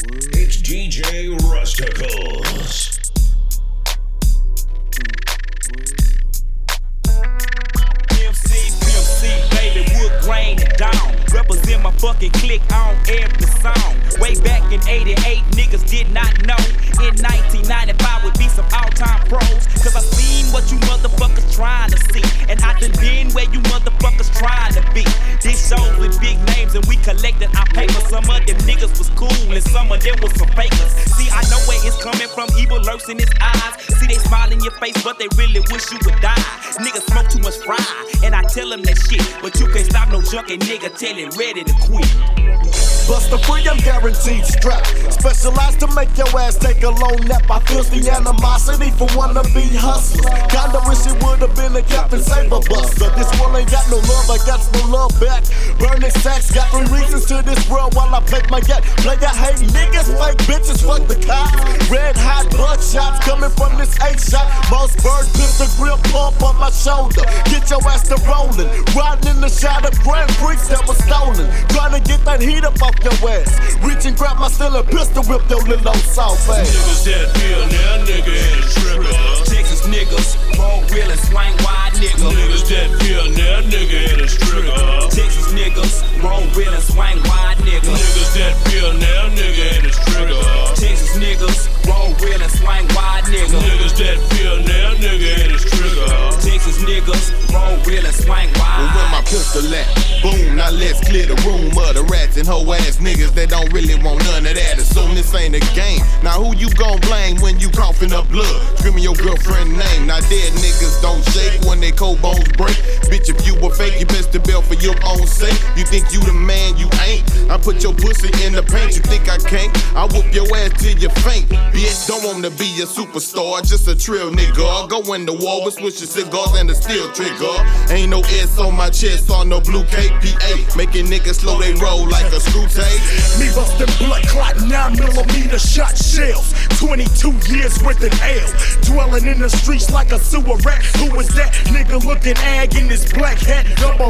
It's DJ Rusticles. Baby, wood grain and down. Represent my fucking clique on every song. Way back in 88, niggas did not know. In 1995 would be some all-time pros. Cause I seen what you motherfuckers trying to see. And I done been where you motherfuckers trying to be. This shows with big names and we collected our papers. Some of them niggas was cool and some of them was some fakers. See, I know where it's coming from, evil lurks in his eyes. See, they smile in your face, but they really wish you would die. Niggas smoke too much fry, and I tell them that shit. But you can't stop no junkie nigga till it ready to quit. Buster free, I'm guaranteed strapped. Specialized to make your ass take a long nap. I feel the animosity for wannabe hustlers. Kinda wish it would've been a Captain Saber Buster. This one ain't got no love, I got no love back. Burning sacks, got 3 reasons to this world while I play my gat. Play I hate niggas, fake bitches, fuck the cops. Red hot buckshots coming from this 8-shot. Most bird pistol grip pump on my shoulder. Get your ass to rolling. Riding in the shot of Grand Prix that was stolen. Trying to get that heat up off your ass. Reach and grab my still and pistol whip your little soft ass. Niggas that feel now, nigga and a trigger. Texas niggas, roll wheel and swing wide nigga. Niggas that feel now, nigga and a trigger. Texas niggas, roll wheel and swing wide nigga. Niggas that feel now, nigga and a trigger. Texas niggas, roll wheel and swing wide nigga. Niggas that feel now, nigga and a trigger. Texas niggas, roll wheel and swing wide. Well, where my pistol at? Boom, now let's clear the room of the rats and hoe ass niggas that don't really want none of that. Assume this ain't a game. Now who you gon' blame when you coughing up blood? Screaming your girlfriend name. Now dead niggas don't shake when they cold bones break. Bitch, if you were fake, you best to belt for your own sake. You think you the man, you ain't. I put your pussy in the paint, you think I can't? I whoop your ass till you faint. Bitch, don't want to be a superstar, just a trill nigga. Go in the war with switching cigars and a steel trigger. Ain't no S on my chest or no blue KPA. Making niggas slow they roll like a screw tape. Me bustin' blood clot 9mm shot shells. 22 years with an L. Dwelling in the streets like a sewer rat. Who is that nigga looking ag in his black hat?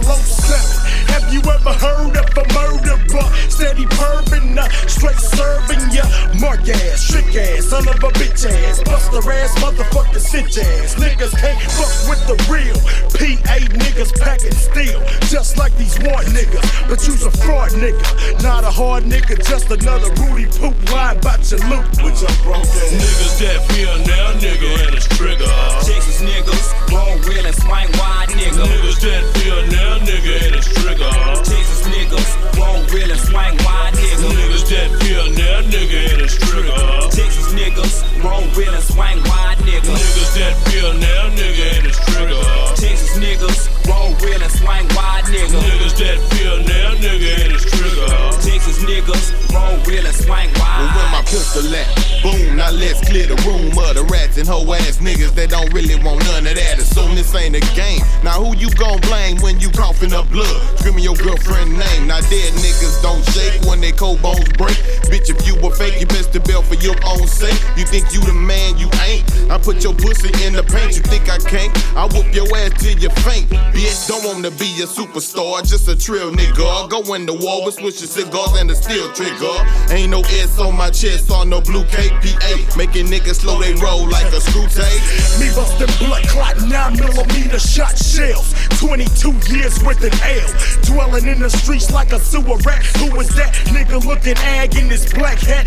007. Have you ever heard of a murderer? Steady pervin', straight serving ya. Mark ass, trick ass, son of a bitch ass. Buster ass, motherfucking cinch ass. Niggas can't fuck with the real. PA niggas packing steel. Just like these one niggas. But you's a fraud nigga. Not a hard nigga, just another Rudy Poop line about your loot. With your broke ass. Niggas that feel now, nigga and a trigger. Texas niggas, roll wheel and swing wide nigga. Niggas that feel now, nigga and a trigger. Texas niggas, roll wheel and swing wide nigga. Niggas that feel now, nigga and a trigger. Texas niggas, roll wheel and swing wide nigga. Niggas that feel now, nigga and a trigger. Texas niggas, roll wheel and swing wide nigga. Niggas that feel now, nigga and a trigger. Texas niggas, roll wheel and swing wide. Well, where my pistol at? Boom, now let's clear the room of the rats and hoe ass niggas that don't really want none of that. Assume this ain't a game. Now who you gon' blame when you coughing up blood? Screaming your girlfriend name. Now dead niggas don't shake when they cold bones break. Bitch, if you were fake, you best to belt for your own sake. You think you the man, you ain't. I put your pussy in the paint, you think I can't? I whoop your ass till you faint. Bitch, don't want to be a superstar, just a trill nigga. Go in the war with switching cigars and a steel trigger. Ain't no S on my chest or no blue KPA. Making niggas slow they roll like a screw tape. Me bustin' blood clot 9mm shot shells. 22 years with an L. Dwelling in the streets like a sewer rat. Who is that nigga looking ag in his black hat?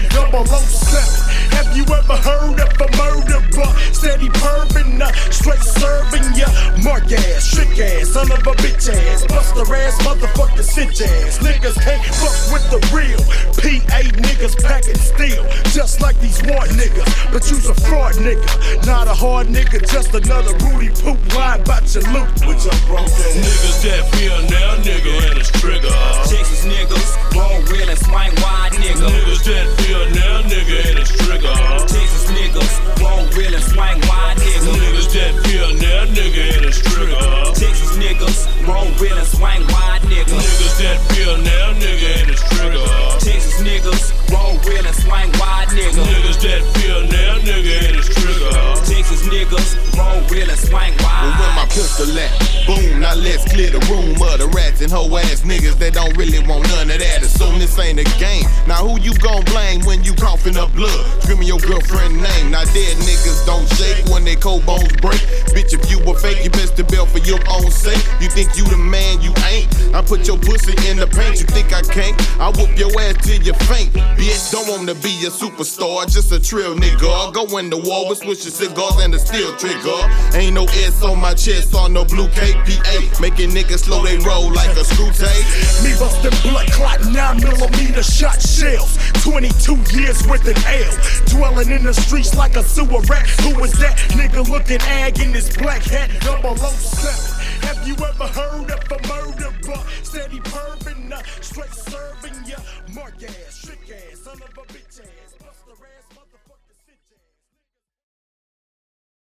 007. Have you ever heard of a murderer? Steady pervin', straight serving ya. Mark ass, trick ass, son of a bitch ass. Buster ass, motherfucking cinch ass. Niggas can't fuck with the real. PA niggas packing steel. Just like these one niggas. But you's a fraud nigga. Not a hard nigga, just another Rudy Poop line about your loot. With your broke ass. Niggas that feel now, nigga and a trigger. Texas niggas, roll wheel and swing wide nigga. Niggas that feel now, nigga and a trigger. Texas niggas, roll wheel and swing wide nigga. Niggas that feel now, nigga and a trigger. Texas niggas, roll wheel and swing wide nigga. Niggas that feel now, nigga and a trigger. Texas niggas, roll wheel and swing wide nigga. Niggas that feel now, nigga and a trigger. Texas niggas, roll wheel and swing wide. Well, where my pistol at? Boom, now let's clear the room of the rats and hoe ass niggas that don't really want none of that. Assume this ain't a game. Now who you gon' blame when you coughing up blood? Screaming your girlfriend name. Now dead niggas don't shake when they cold bones break. Bitch, if you were fake, you best to bail for your own sake. You think you the man, you ain't. I put your pussy in the paint, you think I can't? I whoop your ass till you faint. Bitch, don't wanna be a superstar, just a trill nigga. Go in the war with swisher cigars and a steel trigger. Ain't no S on my chest or no blue KPA. Making niggas slow they roll like a screw tape. Me bustin' blood clot 9mm shot shells. 22 years with an L. Dwelling in the streets like a sewer rat. Who is that nigga looking ag in this black hat? 007. Have you ever heard of a murderer? Steady pervin', straight serving ya. Mark ass, trick ass, son of a bitch.